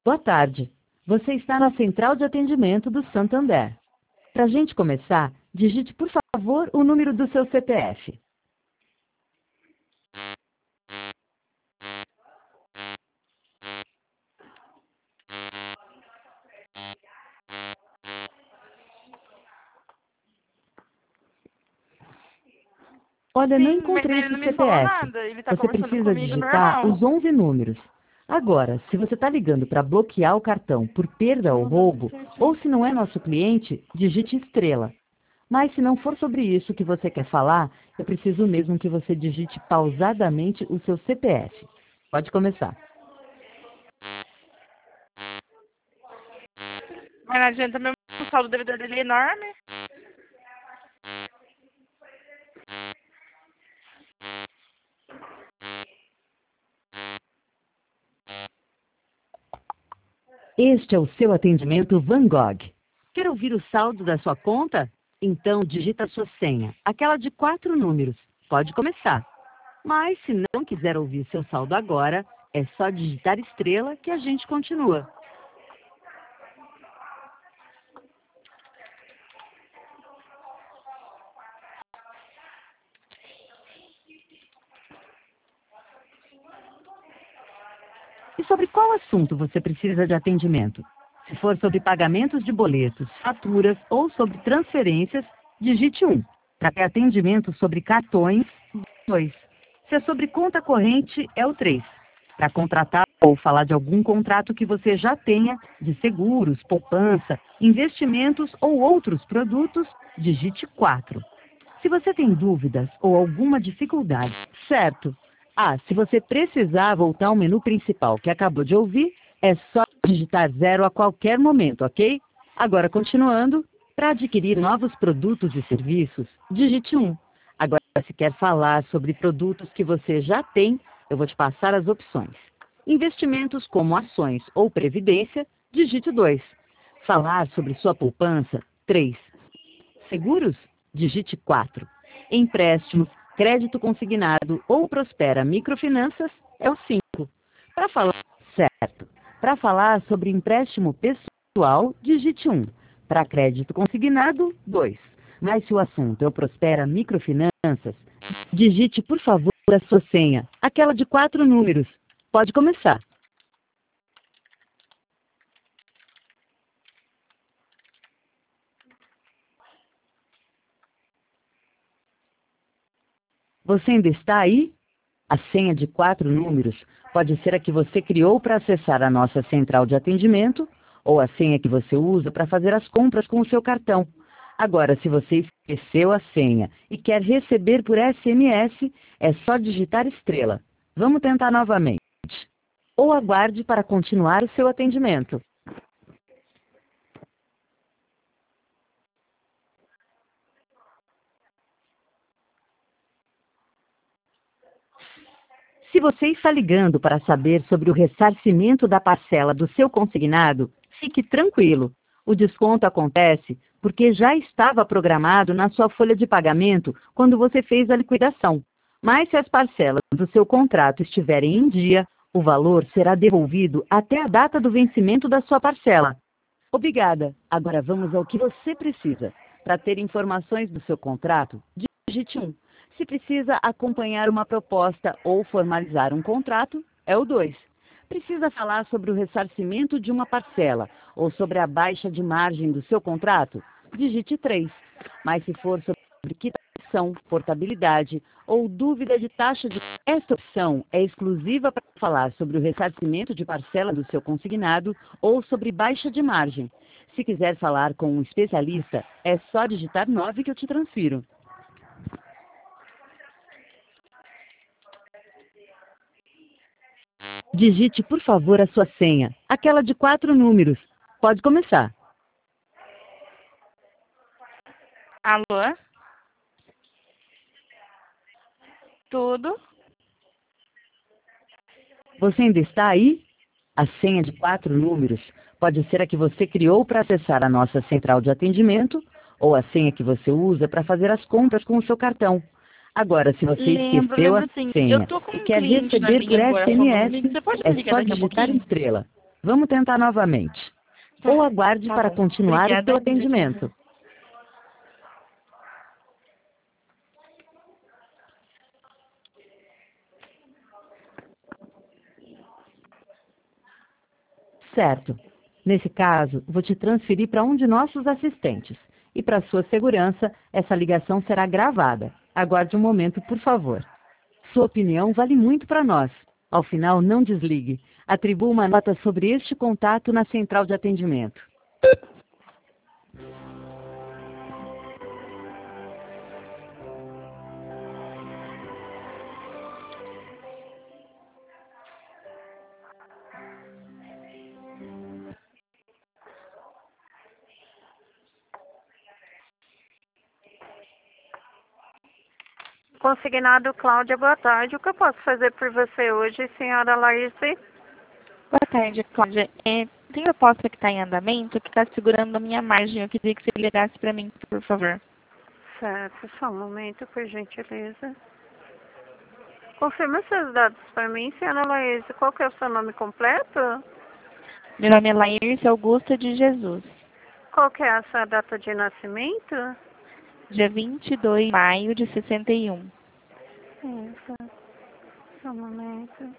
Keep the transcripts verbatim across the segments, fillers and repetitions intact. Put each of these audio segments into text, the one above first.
Boa tarde. Você está na central de atendimento do Santander. Para a gente começar, digite, por favor, o número do seu C P F. Olha, não Sim, mas encontrei ele esse não me falou C P F. nada. Ele tá Você conversando precisa comigo digitar normal. os onze números. Agora, se você está ligando para bloquear o cartão por perda ou Não dá roubo, ou certinho. se não é nosso cliente, digite estrela. Mas se não for sobre isso que você quer falar, eu preciso mesmo que você digite pausadamente o seu C P F. Pode começar. Mas não adianta mesmo, o saldo do devedor dele é enorme. Este é o seu atendimento Van Gogh. Quer ouvir o saldo da sua conta? Então digita a sua senha, aquela de quatro números. Pode começar. Mas se não quiser ouvir seu saldo agora, é só digitar estrela que a gente continua. E sobre qual assunto você precisa de atendimento? Se for sobre pagamentos de boletos, faturas ou sobre transferências, digite um. Para ter atendimento sobre cartões, dois. Se é sobre conta corrente, é o três. Para contratar ou falar de algum contrato que você já tenha, de seguros, poupança, investimentos ou outros produtos, digite quatro. Se você tem dúvidas ou alguma dificuldade, certo? Ah, se você precisar voltar ao menu principal que acabou de ouvir, é só digitar zero a qualquer momento, ok? Agora, continuando, para adquirir novos produtos e serviços, digite um. Agora, se quer falar sobre produtos que você já tem, eu vou te passar as opções. Investimentos como ações ou previdência, digite dois. Falar sobre sua poupança, três. Seguros? Digite quatro. Empréstimos, crédito consignado ou Prospera Microfinanças é o cinco. Para falar certo. Para falar sobre empréstimo pessoal, digite um. Para crédito consignado, dois. Mas se o assunto é o Prospera Microfinanças, digite, por favor, a sua senha, aquela de quatro números. Pode começar. Você ainda está aí? A senha de quatro números pode ser a que você criou para acessar a nossa central de atendimento ou a senha que você usa para fazer as compras com o seu cartão. Agora, se você esqueceu a senha e quer receber por S M S, é só digitar estrela. Vamos tentar novamente. Ou aguarde para continuar o seu atendimento. Se você está ligando para saber sobre o ressarcimento da parcela do seu consignado, fique tranquilo. O desconto acontece porque já estava programado na sua folha de pagamento quando você fez a liquidação. Mas se as parcelas do seu contrato estiverem em dia, o valor será devolvido até a data do vencimento da sua parcela. Obrigada. Agora vamos ao que você precisa. Para ter informações do seu contrato, digite um. Se precisa acompanhar uma proposta ou formalizar um contrato, é o dois. Precisa falar sobre o ressarcimento de uma parcela ou sobre a baixa de margem do seu contrato? Digite três. Mas se for sobre quitação, portabilidade ou dúvida de taxa de... Esta opção é exclusiva para falar sobre o ressarcimento de parcela do seu consignado ou sobre baixa de margem. Se quiser falar com um especialista, é só digitar nove que eu te transfiro. Digite, por favor, a sua senha, aquela de quatro números. Pode começar. Alô? Tudo? Você ainda está aí? A senha de quatro números pode ser a que você criou para acessar a nossa central de atendimento ou a senha que você usa para fazer as compras com o seu cartão. Agora, se você Lembro, esqueceu a lembro sim. Eu senha tô com e um quer cliente na receber por linha agora falando comigo. S M S, Você pode é me ligar só daqui a digitar pouquinho? estrela. Vamos tentar novamente. Tá, Ou aguarde tá para bom. continuar o Obrigada, seu atendimento. Certo. Nesse caso, vou te transferir para um de nossos assistentes. E para sua segurança, essa ligação será gravada. Aguarde um momento, por favor. Sua opinião vale muito para nós. Ao final, não desligue. Atribua uma nota sobre este contato na central de atendimento. Consignado Cláudia, boa tarde. O que eu posso fazer por você hoje, senhora Laís? Boa tarde, Cláudia. É, tem proposta que está em andamento que está segurando a minha margem. Eu queria que você ligasse para mim, por favor. Certo, só um momento, por gentileza. Confirma seus dados para mim, senhora Laís. Qual que é o seu nome completo? Meu nome é Laírce Augusta de Jesus. Qual que é a sua data de nascimento? Dia vinte e dois de maio de sessenta e um. Isso, só um momento.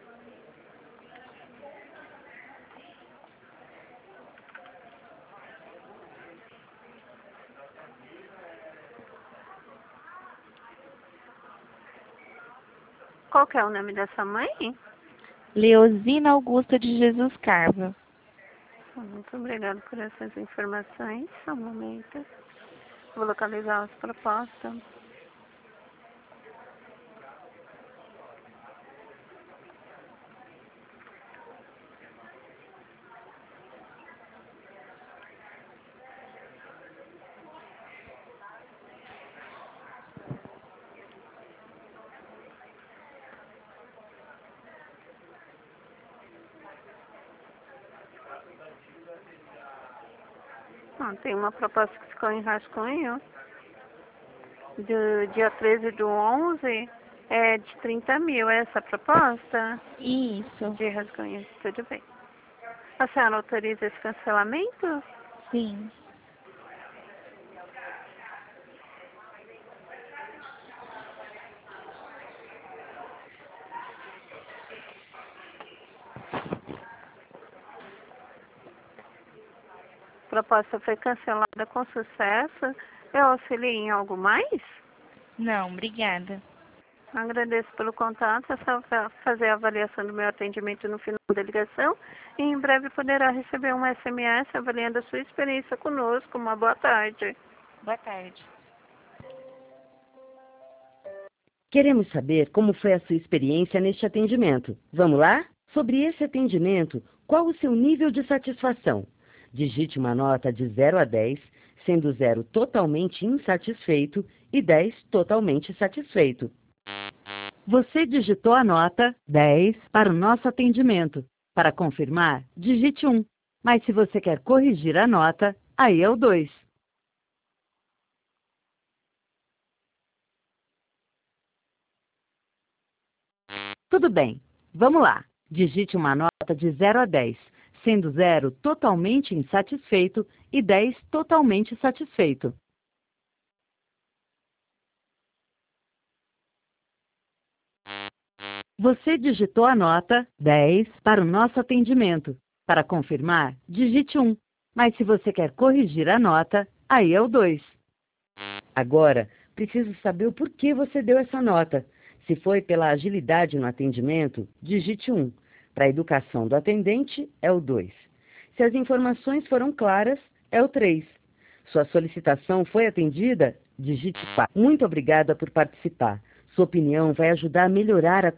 Qual que é o nome dessa mãe? Leozina Augusta de Jesus Carva. Muito obrigada por essas informações. Só um momento. Vou localizar as propostas. Ah, tem uma proposta que ficou em rascunho. Do dia treze do onze, é de trinta mil essa proposta? Isso. De rascunho, tudo bem. A senhora autoriza esse cancelamento? Sim. A proposta foi cancelada com sucesso. Eu auxilio em algo mais? Não, obrigada. Agradeço pelo contato. É só fa- fazer a avaliação do meu atendimento no final da ligação. E em breve poderá receber um S M S avaliando a sua experiência conosco. Uma boa tarde. Boa tarde. Queremos saber como foi a sua experiência neste atendimento. Vamos lá? Sobre esse atendimento, qual o seu nível de satisfação? Digite uma nota de zero a dez, sendo zero totalmente insatisfeito e dez totalmente satisfeito. Você digitou a nota dez para o nosso atendimento. Para confirmar, digite um. Mas se você quer corrigir a nota, aí é o dois. Tudo bem, vamos lá. Digite uma nota de zero a dez, sendo zero totalmente insatisfeito e dez totalmente satisfeito. Você digitou a nota dez para o nosso atendimento. Para confirmar, digite um. Mas se você quer corrigir a nota, aí é o dois. Agora, preciso saber o porquê você deu essa nota. Se foi pela agilidade no atendimento, digite um. Para a educação do atendente, é o dois. Se as informações foram claras, é o três. Sua solicitação foi atendida? Digite quatro. Muito obrigada por participar. Sua opinião vai ajudar a melhorar a